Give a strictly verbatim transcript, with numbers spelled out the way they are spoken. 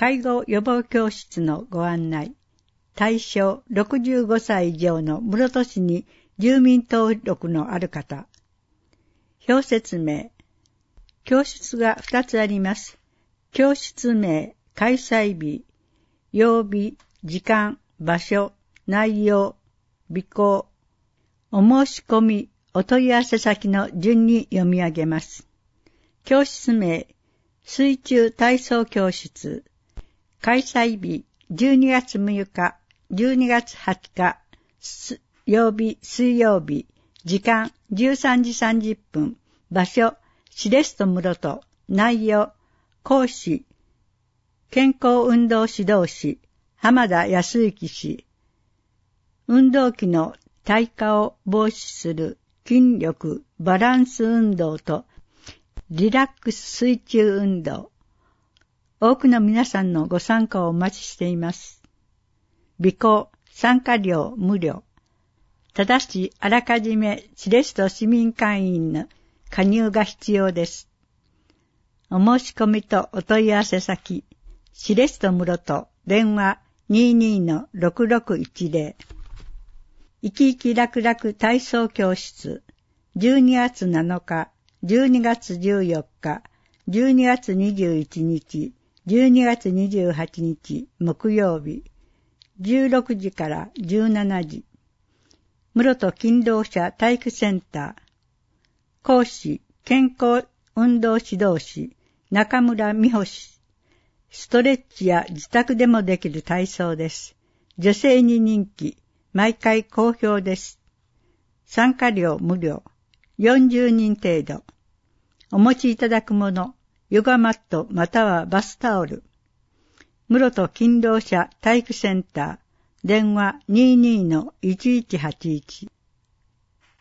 介護予防教室のご案内。対象ろくじゅうごさい以上の室戸市に住民登録のある方。表説明。教室がふたつあります。教室名、開催日、曜日、時間、場所、内容、備考。お申し込み、お問い合わせ先の順に読み上げます。教室名、水中体操教室。開催日、じゅうにがつむいか、じゅうにがつはつか、曜日、水曜日。時間、じゅうさんじさんじゅっぷん。場所、シレスト室戸。内容、講師、健康運動指導士、浜田康之氏。運動器の退化を防止する筋力バランス運動とリラックス水中運動。多くの皆さんのご参加をお待ちしています。備考、参加料無料。ただし、あらかじめシレスト市民会員の加入が必要です。お申し込みとお問い合わせ先、シレスト室戸、電話 にじゅうにのろくろくいちぜろ。生き生き楽々体操教室、じゅうにがつなのか、じゅうにがつじゅうよっか、じゅうにがつにじゅういちにち、じゅうにがつにじゅうはちにち木曜日、じゅうろくじからじゅうしちじ。室戸勤労者体育センター。講師、健康運動指導士、中村美穂氏。ストレッチや自宅でもできる体操です。女性に人気、毎回好評です。参加料無料、よんじゅうにん程度。お持ちいただくもの、ヨガマットまたはバスタオル。室戸勤労者体育センター、電話 にじゅうにのいちいちはちいち。